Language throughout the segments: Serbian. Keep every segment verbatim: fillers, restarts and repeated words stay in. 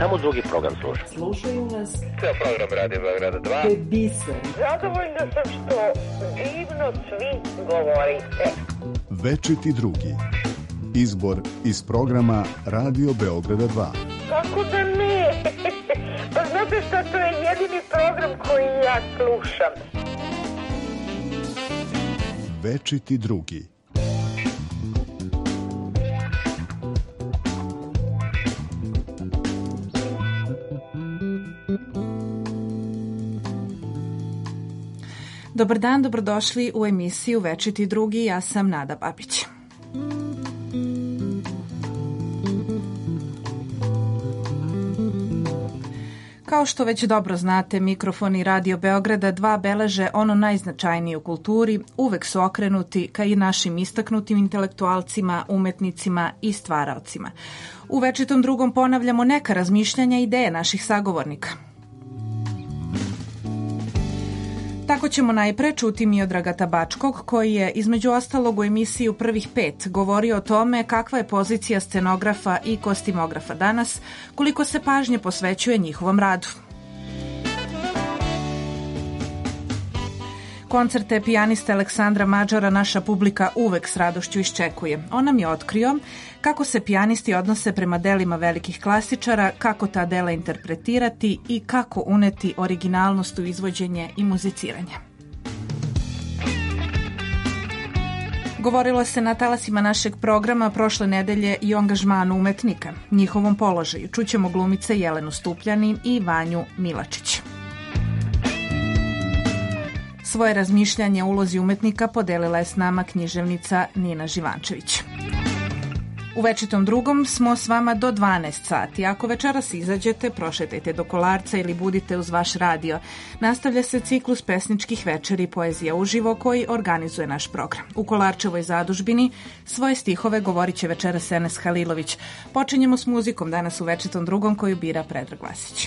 samo drugi program slušam. Slušaju nas. Ceo program radi Beograda dva. To je biser. Zadovoljna sam što divno svi govorite. Večiti drugi. Izbor iz programa Radio Beograda dva. Kako da ne? Pa znate šta, to je jedini program koji ja slušam. Večiti drugi. Dobar dan, dobrodošli u emisiju Večiti drugi, ja sam Nada Babić. Kao što već dobro znate, mikrofoni Radio Beograda dva beleže ono najznačajnije u kulturi, uvek su okrenuti ka i našim istaknutim intelektualcima, umetnicima i stvaraocima. U Večitom drugom ponavljamo neka razmišljanja i ideje naših sagovornika. Tako ćemo najpre čuti Miodraga Tabačkog, koji je između ostalog u emisiji u prvih pet govorio o tome kakva je pozicija scenografa i kostimografa danas, koliko se pažnje posvećuje njihovom radu. Koncerte pijaniste Aleksandra Mađara naša publika uvek s radošću iščekuje. On nam je otkrio kako se pijanisti odnose prema delima velikih klasičara, kako ta dela interpretirati i kako uneti originalnost u izvođenje i muziciranje. Govorilo se na talasima našeg programa prošle nedelje i o angažmanu umetnika, njihovom položaju. Čućemo glumice Jelenu Stupljani i Vanju Milačić. Svoje razmišljanje o ulozi umetnika podelila je s nama književnica Nina Živančević. U Večitom drugom smo s vama do dvanaest sati. Ako večeras izađete, prošetajte do Kolarca ili budite uz vaš radio. Nastavlja se ciklus pesničkih večeri Poezija uživo koji organizuje naš program. U Kolarčevoj zadužbini svoje stihove govorit će večeras Enes Halilović. Počinjemo s muzikom danas u Večitom drugom koju bira Predrag Vasić.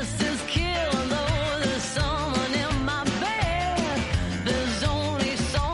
Only so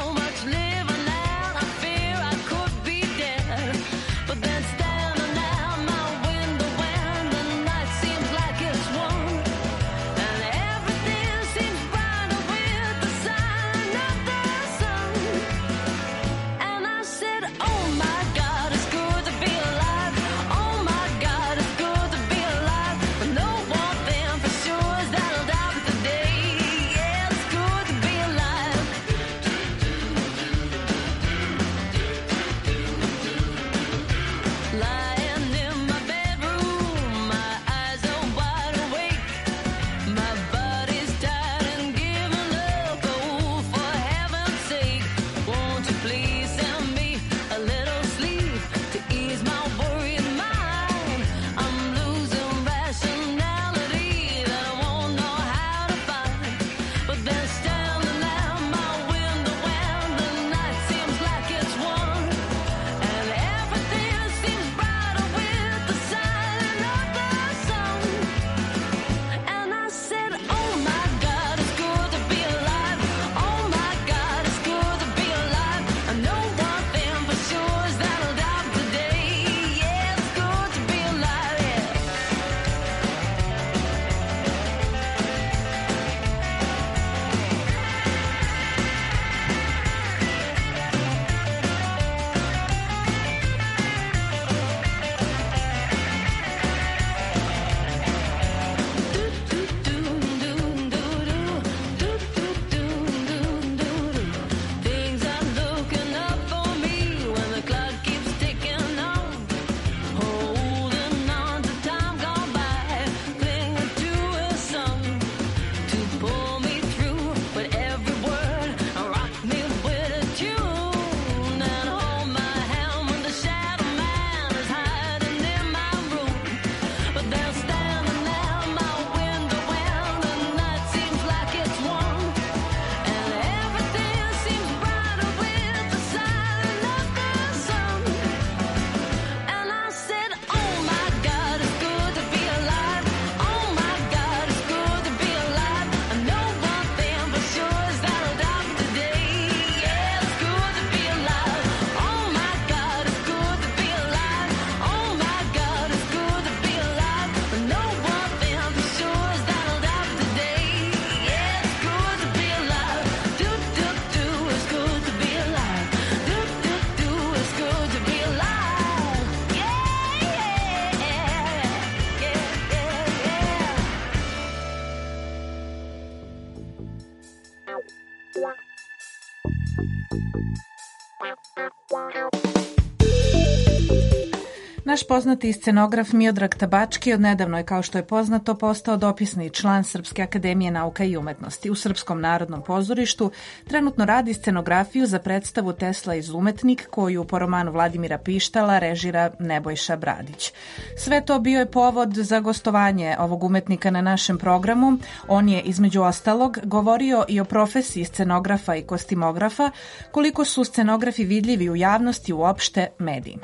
Naš poznati scenograf Miodrag Tabački odnedavno je, kao što je poznato, postao dopisni član Srpske akademije nauka i umetnosti. U Srpskom narodnom pozorištu trenutno radi scenografiju za predstavu Tesla izumetnik, koju po romanu Vladimira Pištala režira Nebojša Bradić. Sve to bio je povod za gostovanje ovog umetnika na našem programu. On je, između ostalog, govorio i o profesiji scenografa i kostimografa, koliko su scenografi vidljivi u javnosti, uopšte medijima.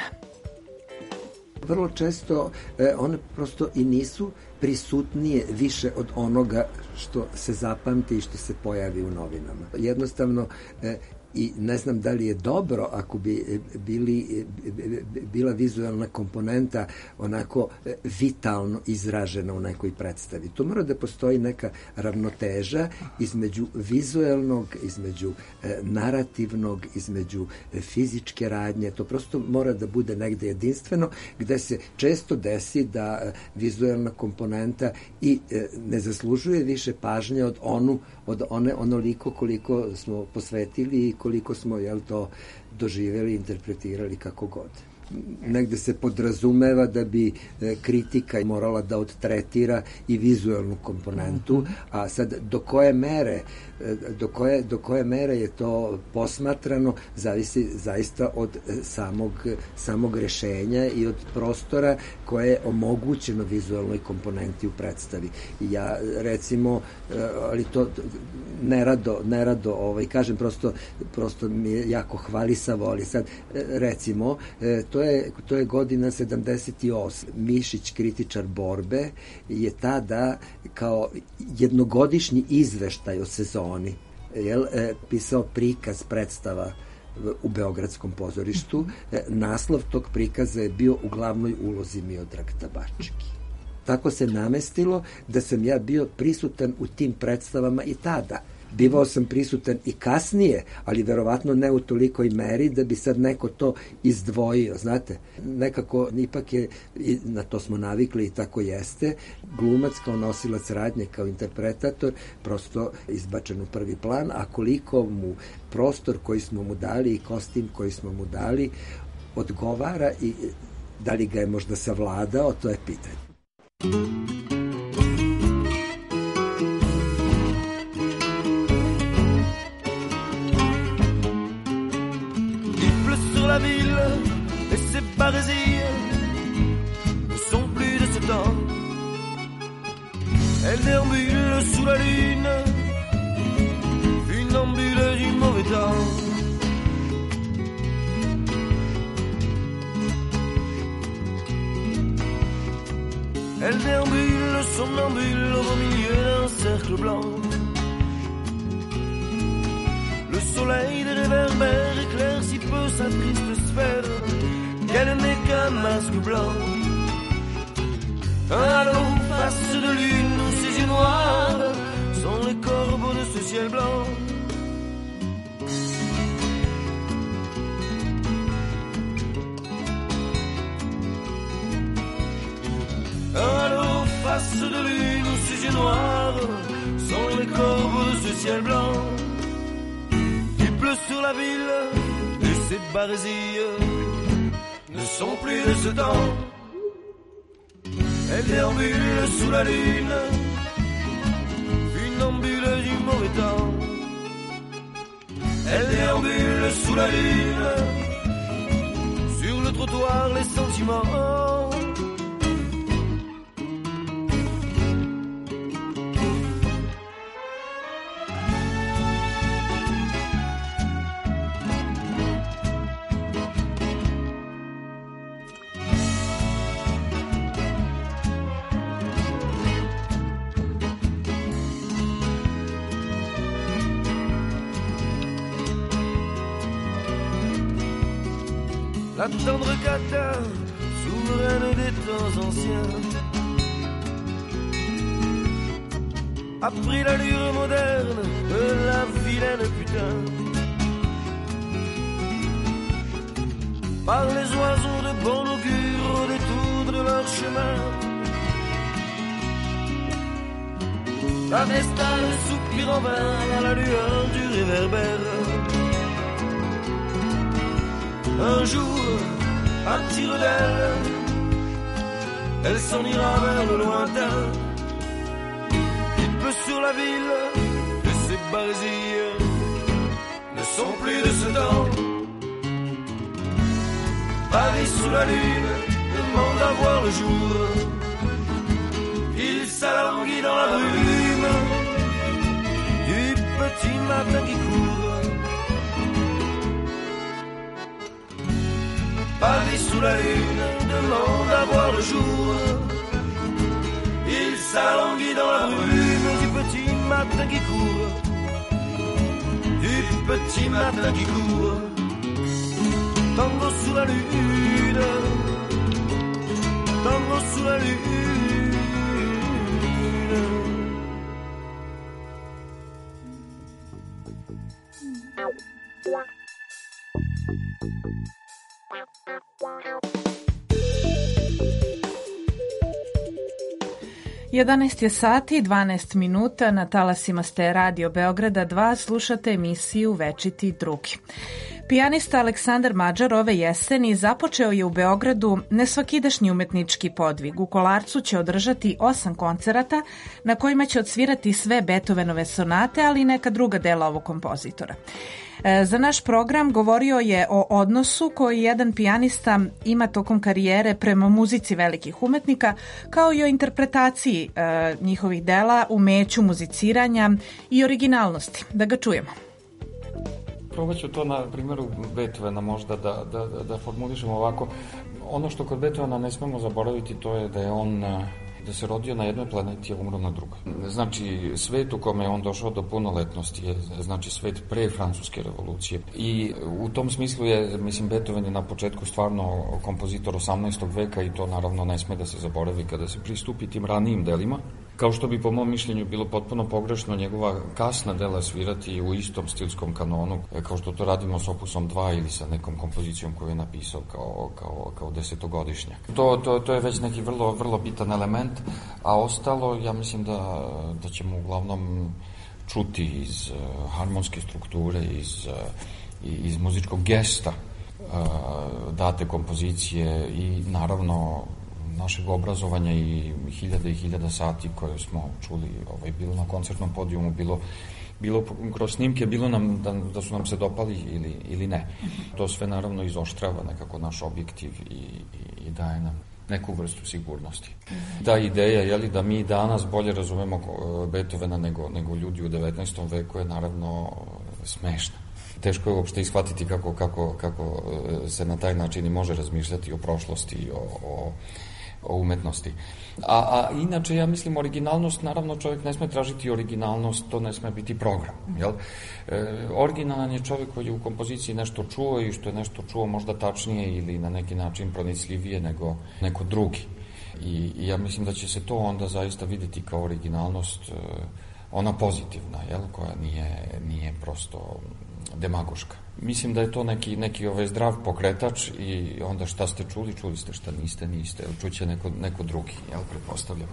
Vrlo često e, one prosto i nisu prisutnije više od onoga što se zapamti i što se pojavi u novinama. Jednostavno, e, i ne znam da li je dobro ako bi bili, bila vizualna komponenta onako vitalno izražena u nekoj predstavi. To mora da postoji neka ravnoteža između vizualnog, između e, narativnog, između e, fizičke radnje. To prosto mora da bude negde jedinstveno, gde se često desi da e, vizualna komponenta i e, ne zaslužuje više pažnje od onu, od one onoliko koliko smo posvetili i koliko smo, jel, to doživjeli, interpretirali kako god. Negde se podrazumeva da bi e, kritika morala da odtretira i vizualnu komponentu, a sad do koje mere e, do koje, do koje mere je to posmatrano zavisi zaista od e, samog, samog rešenja i od prostora koje je omogućeno vizualnoj komponenti u predstavi. Ja recimo, e, ali to nerado, nerado ovaj, kažem, prosto, prosto mi je jako hvalisavo, ali sad e, recimo, e, To je, to je godina sedamdeset osam. Mišić, kritičar borbe, je tada kao jednogodišnji izveštaj o sezoni jel, e, pisao prikaz predstava u Beogradskom pozorištu. E, naslov tog prikaza je bio U glavnoj ulozi Miodrag Tabački. Tako se namestilo da sam ja bio prisutan u tim predstavama i tada. Bivao sam prisutan i kasnije, ali verovatno ne u tolikoj meri da bi sad neko to izdvojio, znate. Nekako, ipak je, i na to smo navikli i tako jeste, glumac kao nosilac radnje, kao interpretator, prosto izbačen u prvi plan, a koliko mu prostor koji smo mu dali i kostim koji smo mu dali odgovara i da li ga je možda savladao, to je pitanje. La ville et ses barésies ne sont plus de ce temps. Elle déambule sous la lune, funambule du mauvais temps. Elle déambule somnambule au milieu d'un cercle blanc. Le soleil des réverbères éclaire si peu sa triste sphère qu'elle n'est qu'un masque blanc. Un halo face de lune, ses yeux noirs sont les corbeaux de ce ciel blanc. Un halo face de lune, ses yeux noirs sont les corbeaux de ce ciel blanc. Sur la ville et ses barésies ne sont plus de ce temps. Elle déambule sous la lune, funambule du mauvais temps. Elle déambule sous la lune, sur le trottoir les sentiments. La tendre Cata, souveraine des temps anciens, a pris l'allure moderne de la vilaine putain. Par les oiseaux de bon augure au détour de leur chemin, La Vestale soupire en vain à la lueur du réverbère. Un jour, à tire d'aile, elle s'en ira vers le lointain. Il pleut sur la ville, et ses barésilles ne sont plus de ce temps. Paris sous la lune demande à voir le jour. Il s'alanguit dans la brume du petit matin qui court. Paris sous la lune demande à voir le jour. Il s'alanguit dans la brume du petit matin qui court. Du petit matin qui court. Tango sous la lune, tango sous la lune. jedanaest je sati i dvanaest minuta, na talasima ste Radio Beograda dva, slušate emisiju Večiti drugi. Pijanista Aleksandar Mađar ove jeseni započeo je u Beogradu nesvakidašnji umetnički podvig. U Kolarcu će održati osam koncerata na kojima će odsvirati sve Beethovenove sonate, ali i neka druga dela ovog kompozitora. Za naš program govorio je o odnosu koji jedan pijanista ima tokom karijere prema muzici velikih umetnika, kao i o interpretaciji e, njihovih dela, umeću muziciranja i originalnosti. Da ga čujemo. Probat ću to na primjeru Beethovena možda da, da, da formulišemo ovako. Ono što kod Beethovena ne smemo zaboraviti, to je da je on da se rodio na jednoj planeti, a umro na drugoj. Znači, svet u kome je on došao do punoletnosti je, znači, svet pre Francuske revolucije. I u tom smislu je, mislim, Beethoven je na početku stvarno kompozitor osamnaestog veka i to naravno ne sme da se zaboravi kada se pristupi tim ranijim delima. Kao što bi po mom mišljenju bilo potpuno pogrešno njegova kasna dela svirati u istom stilskom kanonu, kao što to radimo s opusom dva ili sa nekom kompozicijom koju je napisao kao, kao, kao desetogodišnjak. To, to, to je već neki vrlo, vrlo bitan element, a ostalo ja mislim da, da ćemo uglavnom čuti iz uh, harmonske strukture, iz, uh, iz muzičkog gesta uh, date kompozicije i naravno našeg obrazovanja i hiljada i hiljada sati koje smo čuli, ovaj, bilo na koncertnom podijumu, bilo, bilo kroz snimke, bilo nam da, da su nam se dopali ili, ili ne. To sve naravno izoštrava nekako naš objektiv i, i, i daje nam neku vrstu sigurnosti. Ta ideja, jeli, da mi danas bolje razumemo Beethovena nego, nego ljudi u devetnaestom veku je naravno smešna. Teško je uopšte ishvatiti kako, kako, kako se na taj način i može razmišljati o prošlosti, o, o o umetnosti. A, a inače, ja mislim, originalnost, naravno čovjek ne sme tražiti originalnost, to ne sme biti program. Jel? E, originalan je čovjek koji je u kompoziciji nešto čuo i što je nešto čuo možda tačnije ili na neki način pronicljivije nego neko drugi. I, i ja mislim da će se to onda zaista vidjeti kao originalnost, ona pozitivna, jel? Koja nije, nije prosto demagoška. Mislim da je to neki, neki ovaj zdrav pokretač i onda šta ste čuli, čuli ste, šta niste, niste. Čuće neko, neko drugi, jel, pretpostavljam.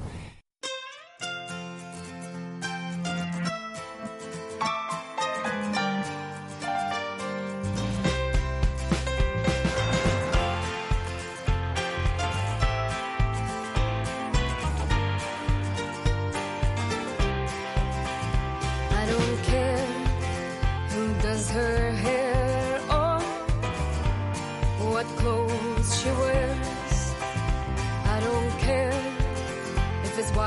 She wears, I don't care if it's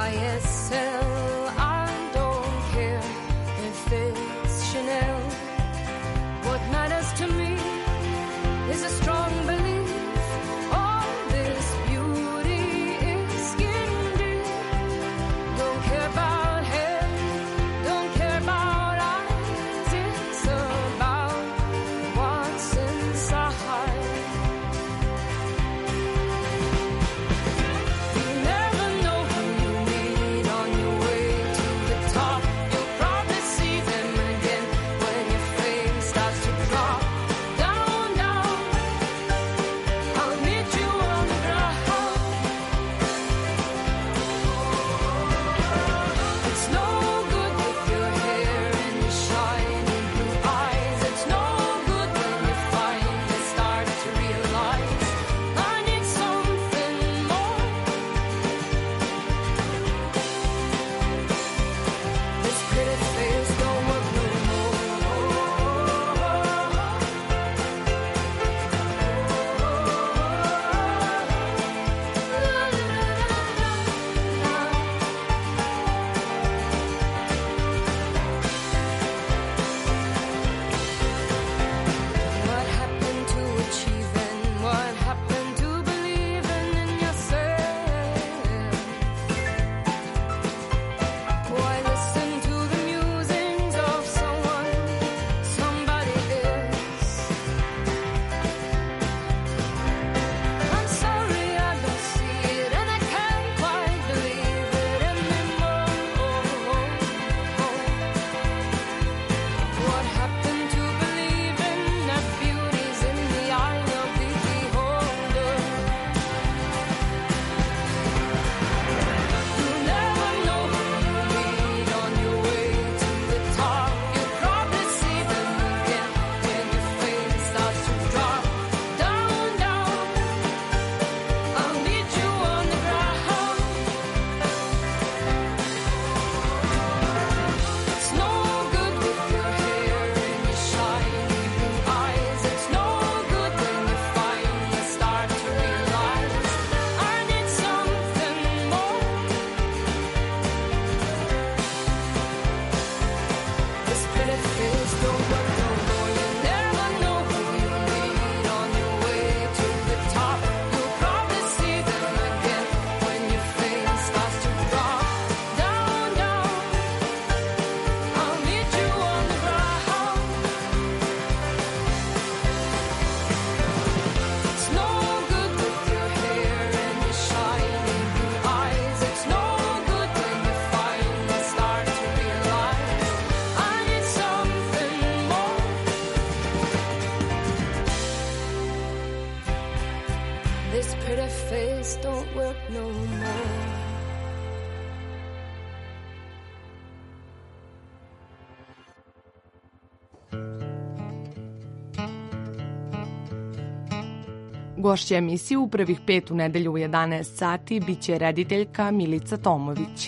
Gošća emisije u prvih pet u nedelju u jedanaest sati biće rediteljka Milica Tomović.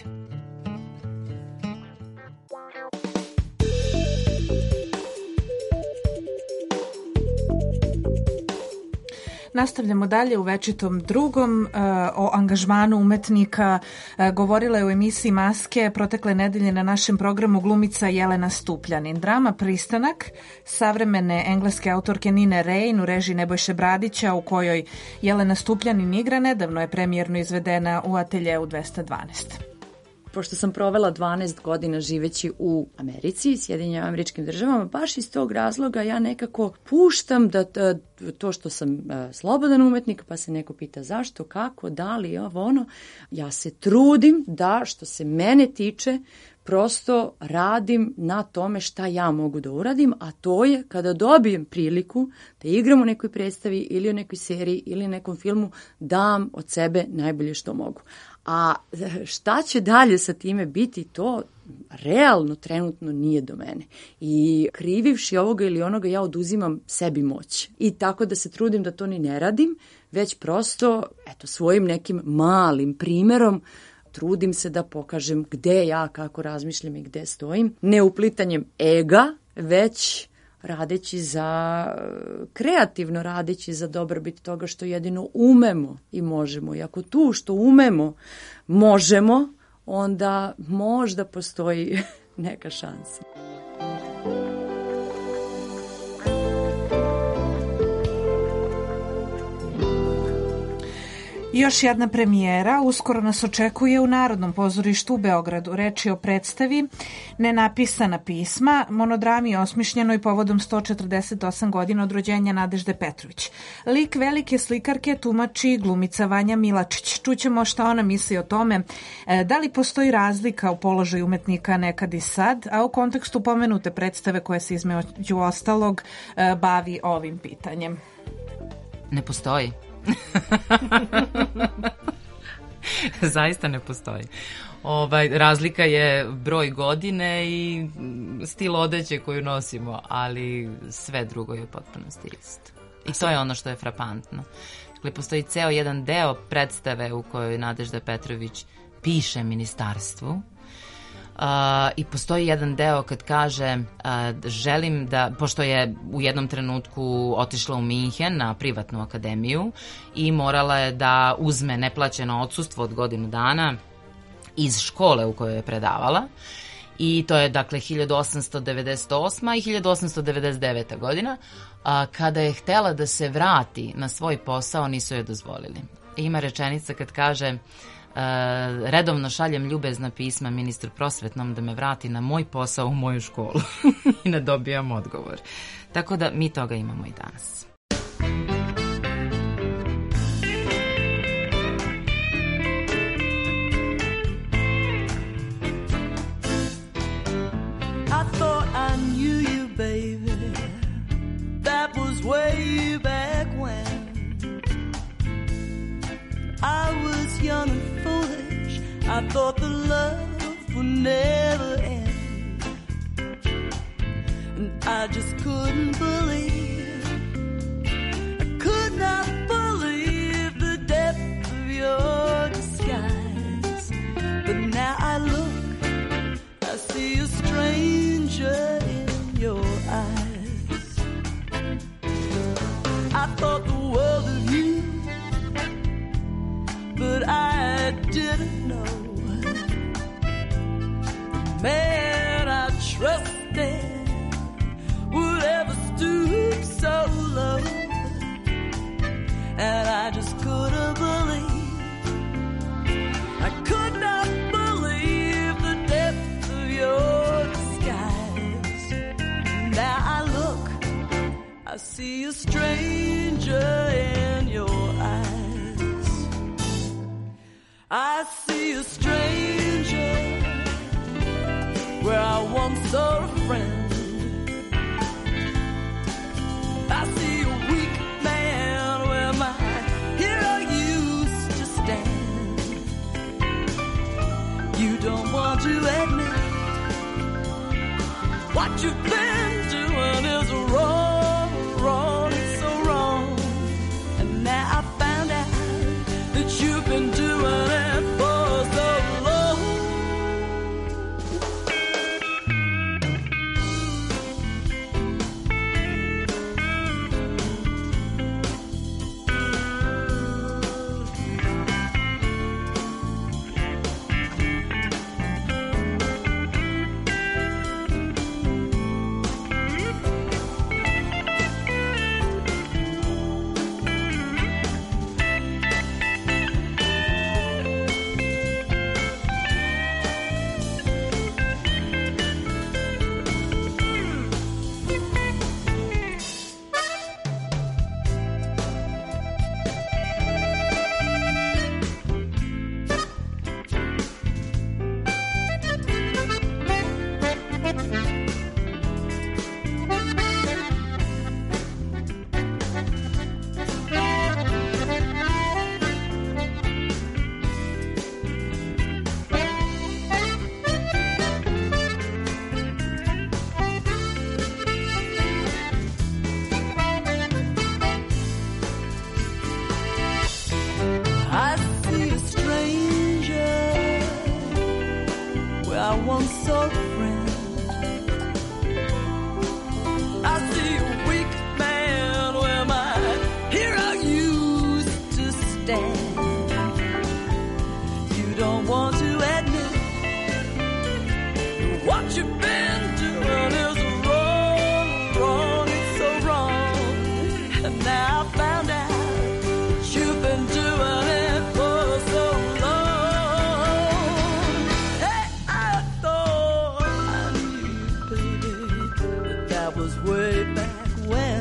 Nastavljamo dalje u večitom drugom uh, o angažmanu umetnika. Uh, govorila je u emisiji Maske protekle nedelje na našem programu glumica Jelena Stupljanin. Drama Pristanak savremene engleske autorke Nine Rain u režiji Nebojše Bradića, u kojoj Jelena Stupljanin igra, nedavno je premijerno izvedena u Ateljeu dvesta dvanaest. Pošto sam provela dvanaest godina živeći u Americi, Sjedinjenim Američkim Državama, baš iz tog razloga ja nekako puštam da, da to što sam uh, slobodan umetnik, pa se neko pita zašto, kako, da li, ovo, ono, ja se trudim da, što se mene tiče, prosto radim na tome šta ja mogu da uradim, a to je kada dobijem priliku da igram u nekoj predstavi ili u nekoj seriji ili nekom filmu, dam od sebe najbolje što mogu. A šta će dalje sa time biti, to realno trenutno nije do mene. I krivivši ovoga ili onoga, ja oduzimam sebi moć. I tako da se trudim da to ni ne radim, već prosto eto, svojim nekim malim primerom trudim se da pokažem gde ja, kako razmišljam i gde stojim. Ne uplitanjem ega, već radeći za, kreativno radeći za dobrobit toga što jedino umemo i možemo. I ako tu što umemo, možemo, onda možda postoji neka šansa. Još jedna premijera uskoro nas očekuje u Narodnom pozorištu u Beogradu. Reč je o predstavi Nenapisana pisma, monodrami osmišljenoj povodom sto četrdeset osam godina od rođenja Nadežde Petrović. Lik velike slikarke tumači glumica Vanja Milačić. Čućemo šta ona misli o tome, da li postoji razlika u položaju umetnika nekad i sad, a u kontekstu pomenute predstave koja se između ostalog bavi ovim pitanjem. Ne postoji. Zaista ne postoji. Ovaj, razlika je broj godine i stil odeće koju nosimo, ali sve drugo je u potpunosti isto. I to je ono što je frapantno. Dakle, postoji ceo jedan deo predstave u kojoj Nadežda Petrović piše ministarstvu. Uh, i postoji jedan deo kad kaže uh, želim da, pošto je u jednom trenutku otišla u Minhen na privatnu akademiju i morala je da uzme neplaćeno odsustvo od godinu dana iz škole u kojoj je predavala, i to je dakle hiljadu osamsto devedeset osma i hiljadu osamsto devedeset deveta godina, uh, kada je htela da se vrati na svoj posao, nisu joj dozvolili. I ima rečenica kad kaže Uh, redovno šaljem ljubezna pisma ministru prosvetnom da me vrati na moj posao u moju školu i ne dobijam odgovor. Tako da mi toga imamo i danas. I thought I knew you, baby. That was way back when I was young and foolish. I thought the love would never end, and I just couldn't believe, I could not believe the depth of your disguise. But now I look, I see a stranger in your eyes. I thought the world of you, but I didn't know the man I trusted would ever stoop so low. And I just couldn't believe, I could not believe the depth of your disguise. Now I look, I see a stranger in your eyes. I see a stranger where I once saw a friend. I see a weak man where my hero used to stand. You don't want to admit what you've been doing is wrong, wrong, it's so wrong. And now girlfriend. I see a weak man where my hero used to stand. You don't want to admit what you've been doing is wrong, wrong, it's so wrong. And now I found out that you've been doing it for so long. Hey, I thought I knew, baby, but that was way back when.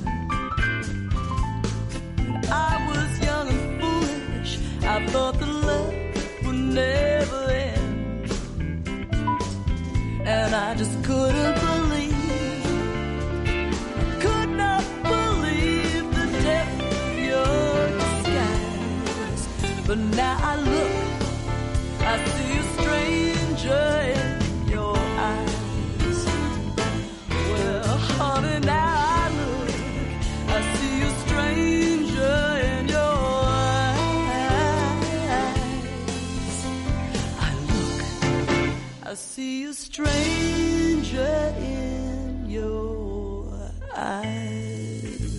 When I was young and foolish, I thought the love would never end. And I just couldn't believe, could not believe the depth of your disguise. But now I look, I see a stranger in your eyes. Well, honey, now I look, I see a stranger in your eyes. I look, I see a stranger in your eyes.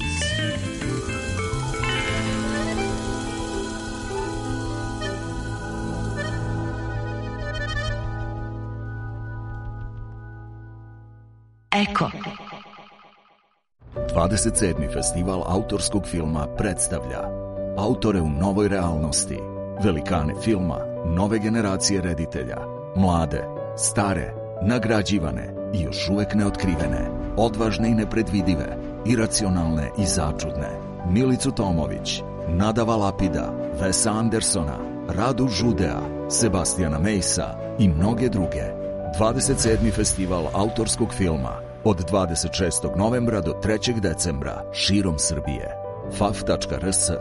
Eko. dvadeset sedmi festival autorskog filma predstavlja autore u novoj realnosti, velikane filma, nove generacije reditelja, mlade, stare, nagrađivane i još uvek neotkrivene, odvažne i nepredvidive, iracionalne i začudne. Milicu Tomović, Nadava Lapida, Wesa Andersona, Radu Žudea, Sebastijana Mejsa i mnoge druge. dvadeset sedmi festival autorskog filma od dvadeset šestog novembra do trećeg decembra širom Srbije. f a f tačka r s.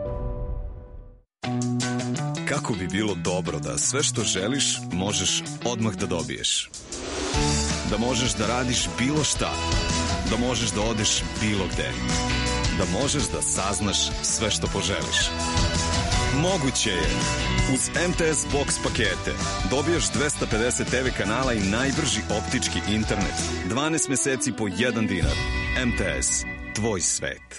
Kako bi bilo dobro da sve što želiš možeš odmah da dobiješ. Da možeš da radiš bilo šta. Da možeš da odeš bilo gde. Da možeš da saznaš sve što poželiš. Moguće je. Uz M T S Box pakete dobijaš dvesta pedeset te ve kanala i najbrži optički internet. dvanaest meseci po jedan dinar. M T S. Tvoj svet.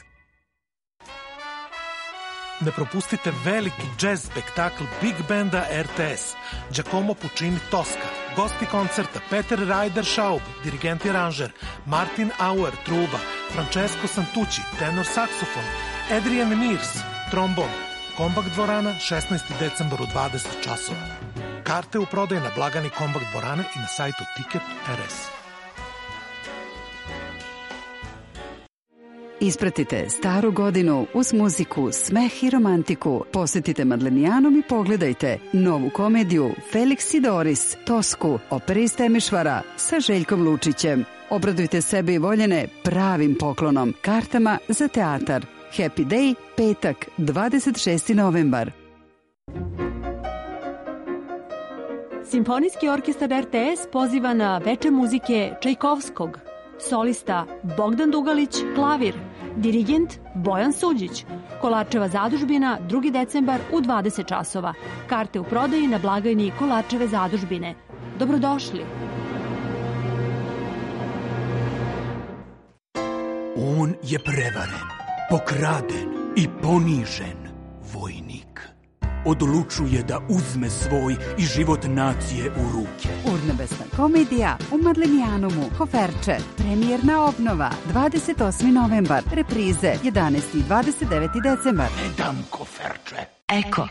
Ne propustite veliki jazz spektakl Big Banda R T S, Giacomo Puccini Tosca, gosti koncerta Peter Ryder Schaub, dirigent i aranžer, Martin Auer, truba, Francesco Santucci, tenor saksofon, Adrian Mears, trombon, Kombak dvorana, šesnaesti decembar u dvadeset časova. Karte u prodaju na blagani Kombak dvorane i na sajtu Ticket R S. Ispratite staru godinu uz muziku, smeh i romantiku. Posetite Madlenijanom i pogledajte novu komediju Felix i Doris, Tosku, opere iz Temešvara sa Željkom Lučićem. Obradujte sebe i voljene pravim poklonom, kartama za teatar. Happy Day, petak, dvadeset šesti novembar. Simfonijski orkestar R T S poziva na veče muzike Čajkovskog. Solista Bogdan Dugalić, klavir. Dirigent Bojan Suđić. Kolarčeva zadužbina, drugi decembar u dvadeset časova. Karte u prodaji na blagajni Kolarčeve zadužbine. Dobrodošli. On je prevaren, pokraden i ponižen vojnik. Odlučuje da uzme svoj i život nacije u ruke. Urnebesna komedija u Madlenijanumu, Koferče, premijerna obnova, dvadeset osmi novembar, reprize jedanaesti i dvadeset deveti decembar. Ne dam koferče. Eko.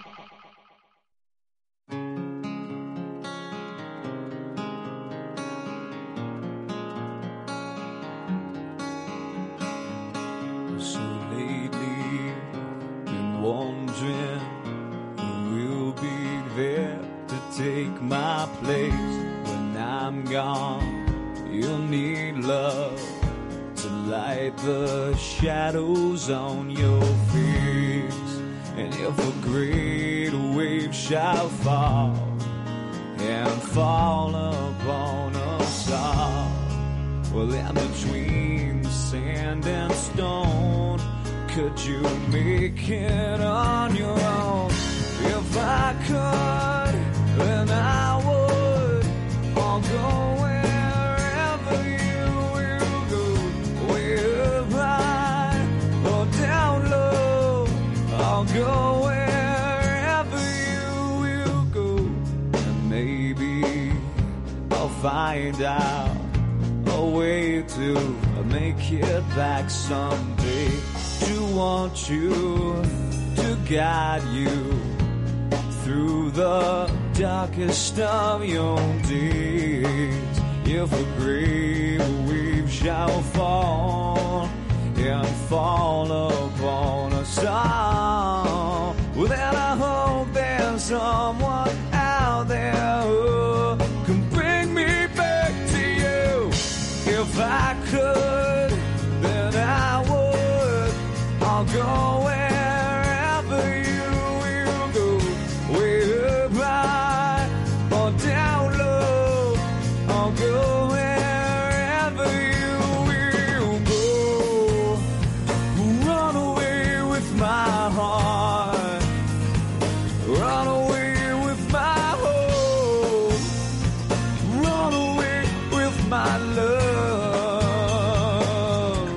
So lately been wondering who will be there to take my place when I'm gone. You'll need love to light the shadows on your face. And if a great wave shall fall and fall upon us all, well, in between the sand and stone, could you make it on your own? If I could, then I would, all go wherever you will go, way up high or down low. I'll go wherever you will go, and maybe I'll find out a way to make it back someday. To want you, to guide you through the darkest of your days. If a great wave shall fall and fall upon us all, well, then I hope there's someone out there who can bring me back to you. If I could, then I would. I'll go wherever you will go, way up high or down low. I'll go wherever you will go. Run away with my heart, run away with my hope, run away with my love.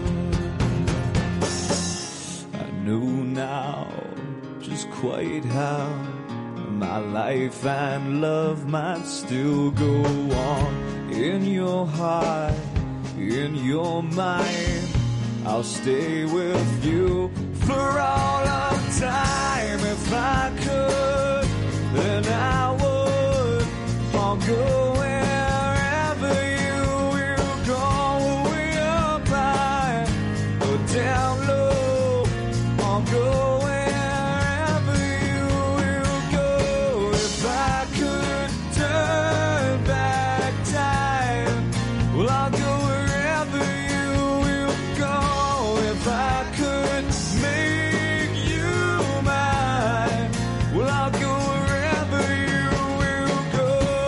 I know now just quite how my life and love might still go on. In your heart, in your mind, I'll stay with you for all of time. If I could, then I would. I'll go wherever you will go, way up high or down low. I'll go wherever you will go. If I could turn back time, well, I'll go wherever you will go. If I could make you mine, well, I'll go wherever you will go.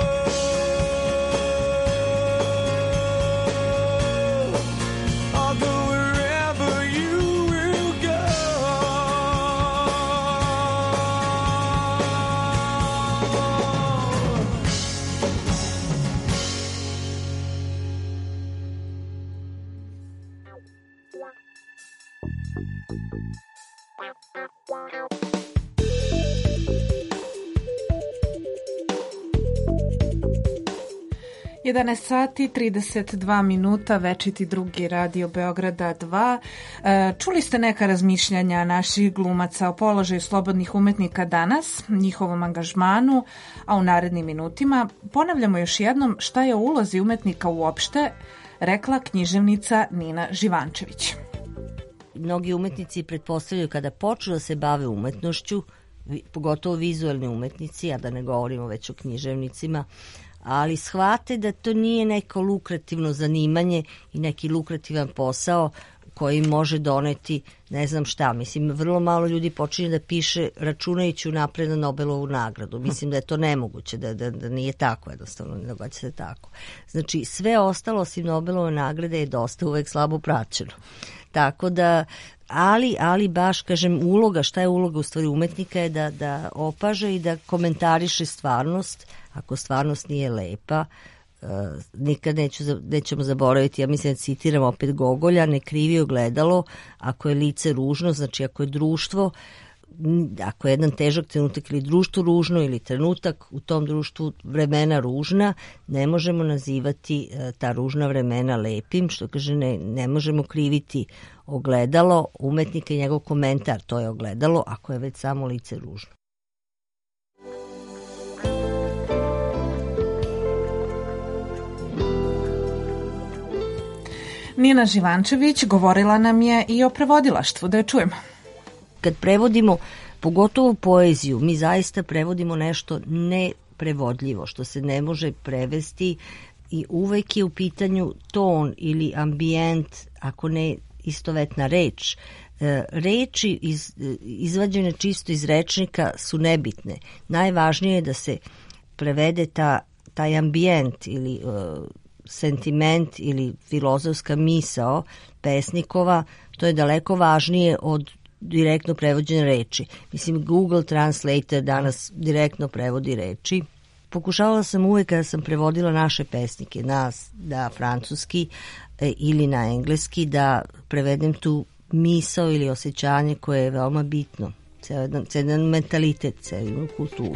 I'll go wherever you will go. jedanaest sati trideset dva minuta, večiti drugi radio Beograda dva. Čuli ste neka razmišljanja naših glumaca o položaju slobodnih umetnika danas, njihovom angažmanu, a u narednim minutima ponavljamo još jednom šta je o ulozi umetnika uopšte, rekla književnica Nina Živančević. Mnogi umetnici pretpostavljaju kada počnu da se bave umetnošću, pogotovo vizualni umetnici, a da ne govorimo već o književnicima, ali shvate da to nije neko lukrativno zanimanje i neki lukrativan posao koji može doneti ne znam šta. Mislim, vrlo malo ljudi počinje da piše računajući napred na Nobelovu nagradu. Mislim da je to nemoguće, da, da, da nije tako jednostavno, ne događa se tako. Znači, sve ostalo osim Nobelove nagrade je dosta uvek slabo praćeno. Tako da, ali, ali baš, kažem, uloga, šta je uloga u stvari umetnika je da, da opaže i da komentariše stvarnost. Ako stvarnost nije lepa, uh, nikad neću, nećemo zaboraviti, ja mislim da citiram opet Gogolja, ne krivi ogledalo, ako je lice ružno, znači ako je društvo, ako je jedan težak trenutak ili društvo ružno ili trenutak u tom društvu vremena ružna, ne možemo nazivati uh, ta ružna vremena lepim, što kaže ne, ne možemo kriviti ogledalo, umetnika i njegov komentar, to je ogledalo, ako je već samo lice ružno. Nina Živančević govorila nam je i o prevodilaštvu, da je čujemo. Kad prevodimo, pogotovo poeziju, mi zaista prevodimo nešto neprevodljivo, što se ne može prevesti i uvek je u pitanju ton ili ambijent, ako ne istovetna reč. Reči iz, izvađene čisto iz rečnika su nebitne. Najvažnije je da se prevede ta, taj ambijent ili uh, sentiment ili filozofska misao pesnikova, to je daleko važnije od direktno prevođene reči. Mislim, Google Translator danas direktno prevodi reči, pokušavala sam uvek kada sam prevodila naše pesnike na, na francuski e, ili na engleski da prevedem tu misao ili osjećanje koje je veoma bitno. Ceo jedan, ceo jedan mentalitet, ceo jednu kulturu.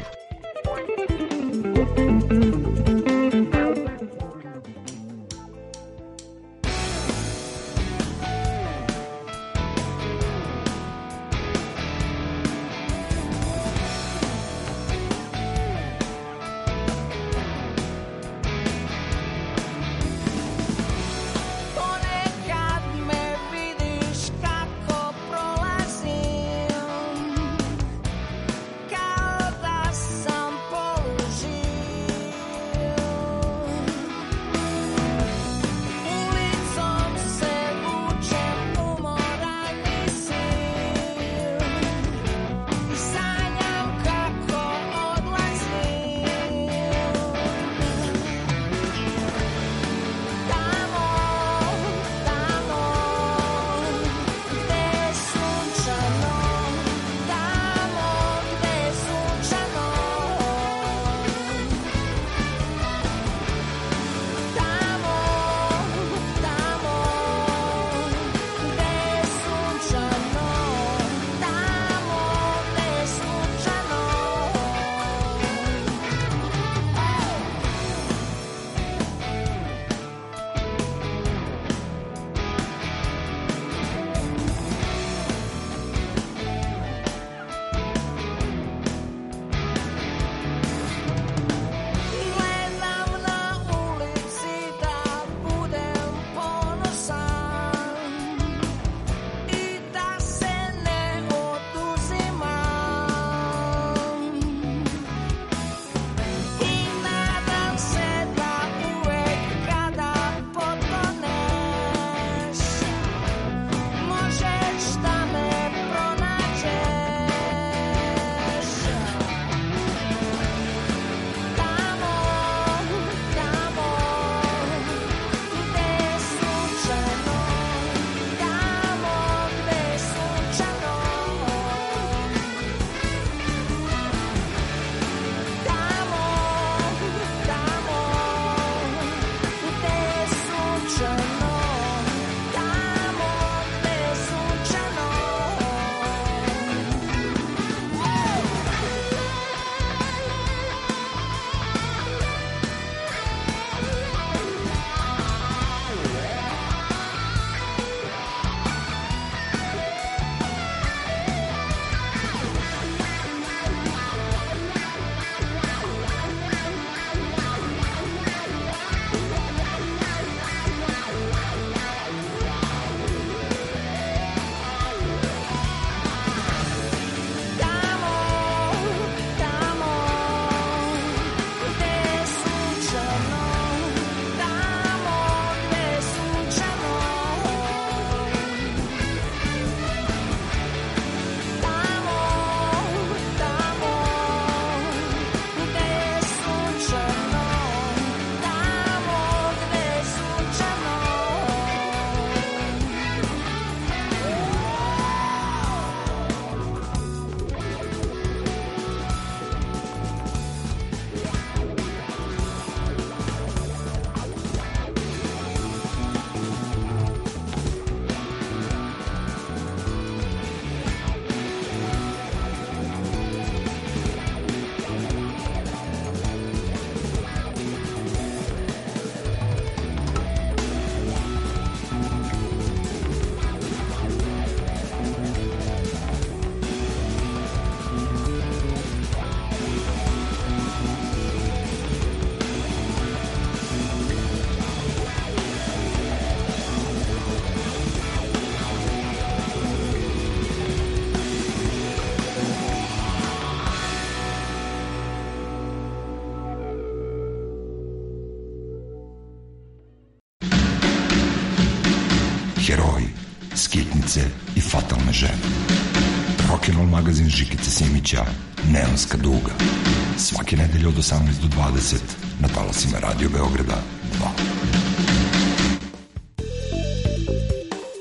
Heroji, skitnice i fatalne žene. Rock'n'roll magazin Žikice Simića, Neonska duga. Svake nedelje od osamnaest do dvadeset na talasima Radio Beograda dva.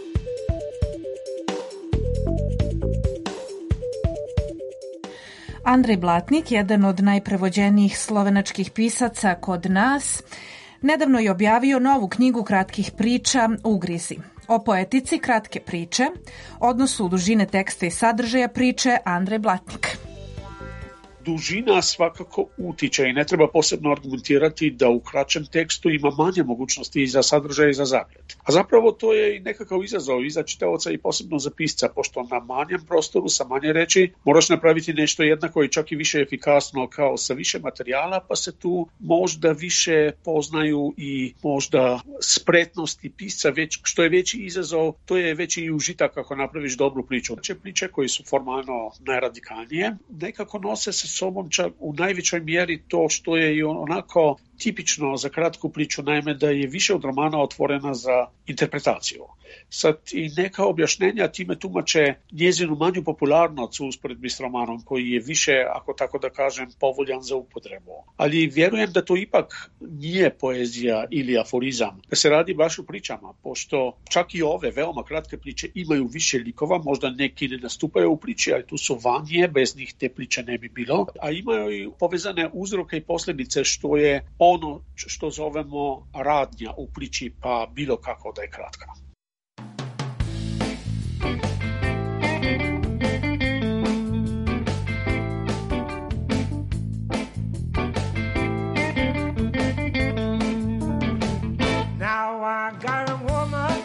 A Andrej Blatnik, jedan od najprevođenijih slovenačkih pisaca kod nas, nedavno je objavio novu knjigu kratkih priča Ugrizi. O poetici kratke priče, odnosu dužine teksta i sadržaja priče, Andrej Blatnik. Dužina svakako utiče i ne treba posebno argumentirati da u kraćem tekstu ima manje mogućnosti i za sadržaj i za zaplet. A zapravo to je i nekakav izazov i za čitaoca i posebno za pisca, pošto na manjem prostoru sa manje reči moraš napraviti nešto jednako i čak i više efikasno kao sa više materijala, pa se tu možda više poznaju i možda spretnosti pisca, već, što je veći izazov, to je veći i užitak ako napraviš dobru priču. Znači priče koje su formalno najradikalnije, nekako nose se sobom čak u najvećoj mjeri to što je i onako tipično za kratku priču, naime da je više od romana otvorena za interpretaciju. Sad i neka objašnjenja time tumače njezinu manju popularnost u usporedbi s romanom koji je više, ako tako da kažem, povoljan za upotrebu. Ali vjerujem da to ipak nije poezija ili aforizam, da se radi baš u pričama, pošto čak i ove veoma kratke priče imaju više likova, možda neki ne nastupaju u priči, ali tu su vanje, bez njih te priče ne bi bilo, a imaju i povezane uzroke i posljedice, što je ono što zovemo radnja u priči, pa bilo kako da je kratka. Now I got a woman,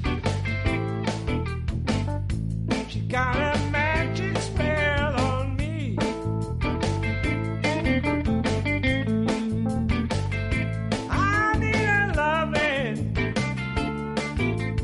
she got a magic spell on me. I need a loving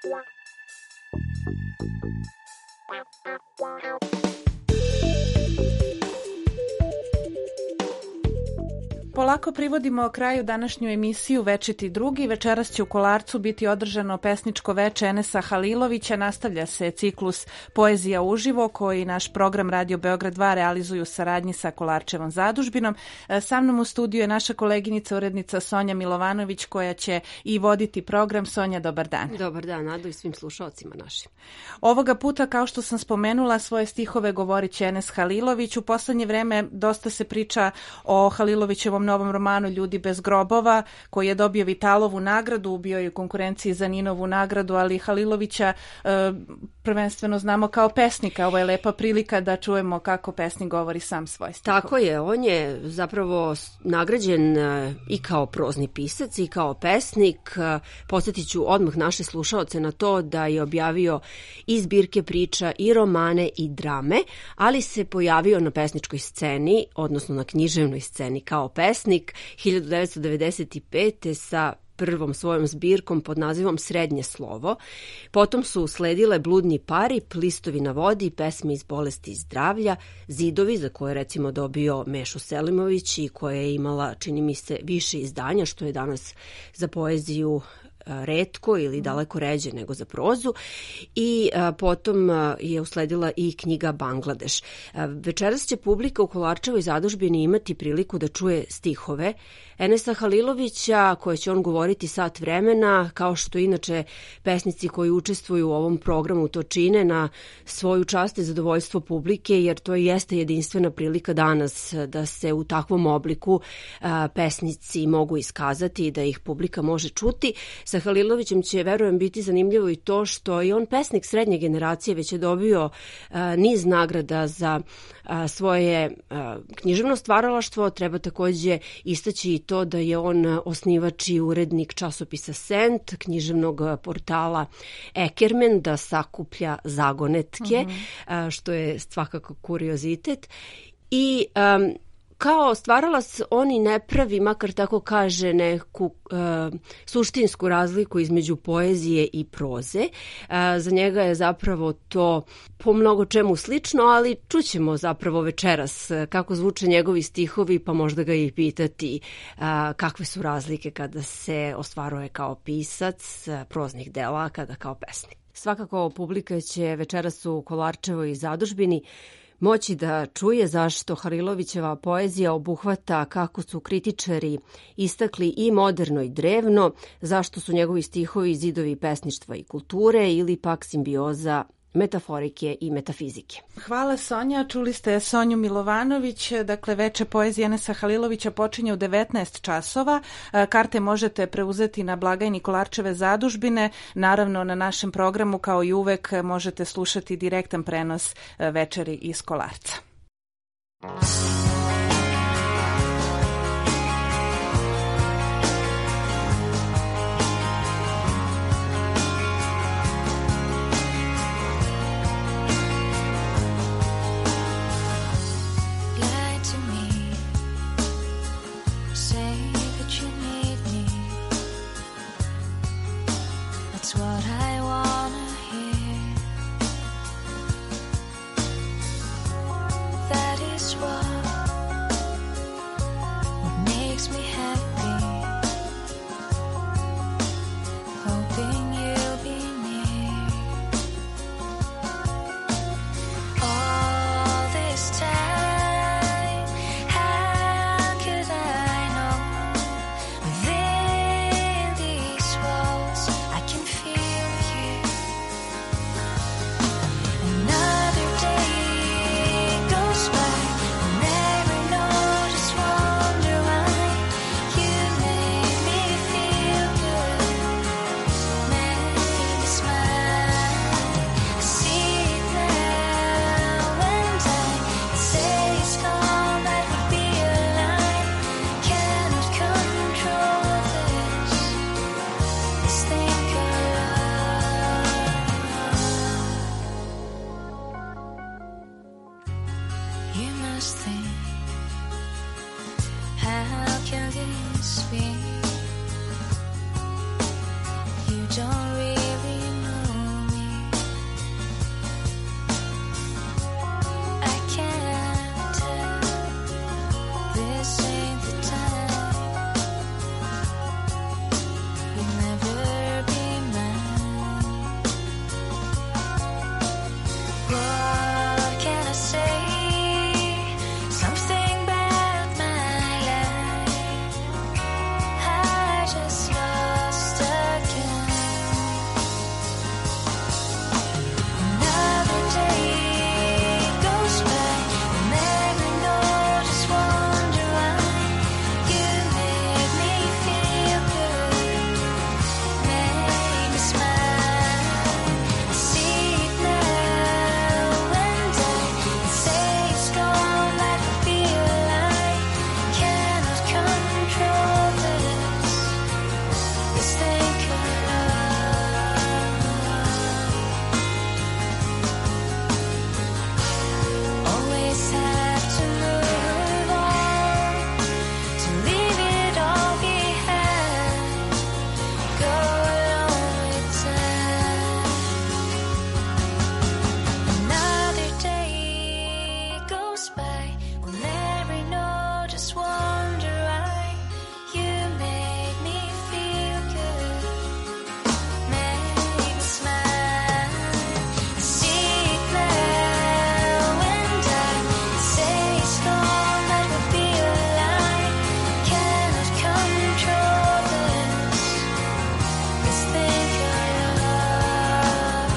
Polako privodimo kraju današnju emisiju Večiti drugi. Večeras će u Kolarcu biti održano pesničko veče Enesa Halilovića. Nastavlja se ciklus Poezija uživo koji naš program Radio Beograd dva realizuju u saradnji sa Kolarčevom zadužbinom. Sa mnom u studiju je naša koleginica, urednica Sonja Milovanović koja će i voditi program. Sonja, dobar dan. Dobar dan, Nado, i svim slušalcima našim. Ovoga puta, kao što sam spomenula, svoje stihove govorit će Enes Halilović. U poslednje vreme dosta se priča o Halilovićevom novom romanu Ljudi bez grobova, koji je dobio Vitalovu nagradu, bio je u konkurenciji za Ninovu nagradu, ali Halilovića e, prvenstveno znamo kao pesnika. Ovo je lepa prilika da čujemo kako pesnik govori sam svoj stihove. Tako je, on je zapravo nagrađen i kao prozni pisac i kao pesnik. Podsjetit ću odmah naše slušaoce na to da je objavio i zbirke priča i romane i drame, ali se pojavio na pesničkoj sceni, odnosno na književnoj sceni kao pesnik hiljadu devetsto devedeset pete. sa prvom svojom zbirkom pod nazivom Srednje slovo. Potom su usledile Bludni pari, Listovi na vodi, Pesme iz bolesti i zdravlja, Zidovi, za koje recimo dobio Mešo Selimović i koja je imala, čini mi se, više izdanja, što je danas za poeziju retko ili daleko ređe nego za prozu, i a, potom a, je usledila i knjiga Bangladeš. A, večeras će publika u Kolarčevoj zadužbini imati priliku da čuje stihove Enesa Halilovića, koje će on govoriti sat vremena, kao što inače pesnici koji učestvuju u ovom programu to čine na svoju čast i zadovoljstvo publike, jer to jeste jedinstvena prilika danas da se u takvom obliku a, pesnici mogu iskazati i da ih publika može čuti. Sa Halilovićem će, verujem, biti zanimljivo i to što je on pesnik srednje generacije, već je dobio a, niz nagrada za a, svoje a, književno stvaralaštvo. Treba takođe istaći i to da je on osnivač i urednik časopisa Sent, književnog portala Ekermen, da sakuplja zagonetke, mm-hmm. a, što je svakako kuriozitet. I um, kao stvaralac on i ne pravi, makar tako kaže, neku uh, suštinsku razliku između poezije i proze. Uh, za njega je zapravo to po mnogo čemu slično, ali čućemo zapravo večeras kako zvuče njegovi stihovi, pa možda ga i pitati uh, kakve su razlike kada se ostvaruje kao pisac uh, proznih dela, kada kao pesnik. Svakako publika će večeras u Kolarčevoj zadužbini moći da čuje zašto Halilovićeva poezija obuhvata, kako su kritičari istakli, i moderno i drevno, zašto su njegovi stihovi zidovi pesništva i kulture ili pak simbioza metaforike i metafizike. Hvala, Sonja. Čuli ste Sonju Milovanović. Dakle, veče poezije Enesa Halilovića počinje u devetnaest časova. Karte možete preuzeti na blagajni Kolarčeve zadužbine. Naravno, na našem programu, kao i uvek, možete slušati direktan prenos večeri iz Kolarca. Don't really know goes by, we'll never know just wonder why you made me feel good, made me smile. I see it now and I say it's gone, but we'll be alive. Cannot control this, this thing called love.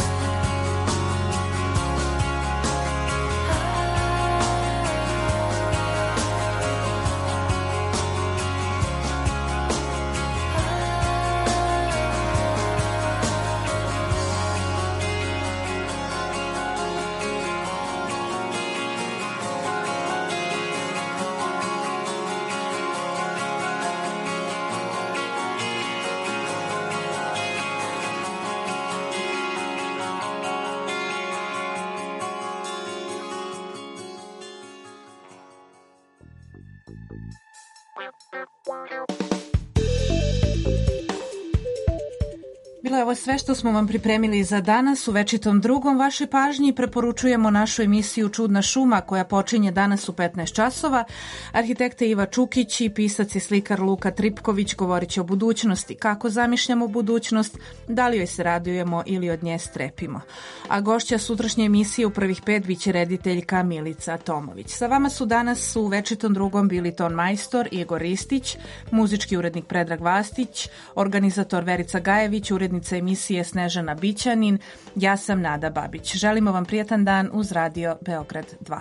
Bilo je ovo sve što smo vam pripremili za danas. U večitom drugom vašoj pažnji preporučujemo našu emisiju Čudna šuma koja počinje danas u petnaest časova. Arhitekta Iva Čukić i pisac i slikar Luka Tripković govorit će o budućnosti, kako zamišljamo budućnost, da li joj se radujemo ili od nje strepimo. A gošća sutrašnje emisije u prvih pet biće rediteljka Milica Tomović. Sa vama su danas u večitom drugom bili ton majstor Igor Ristić, muzički urednik Predrag Vastić, organizator Verica Gajević, urednica emisije Snežana Bićanin, ja sam Nada Babić. Želimo vam prijatan dan uz Radio Beograd dva.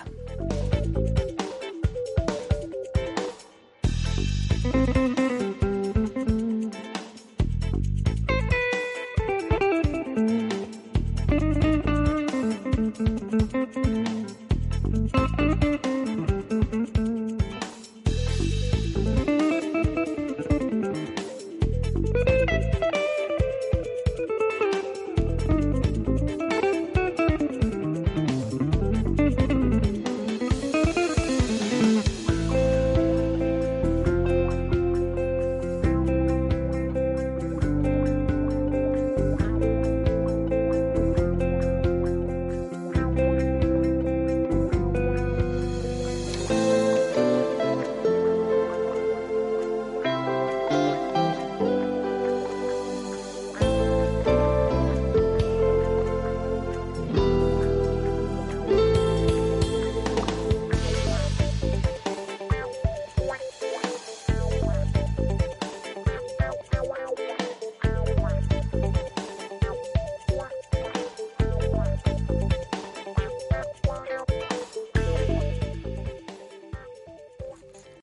Thank you.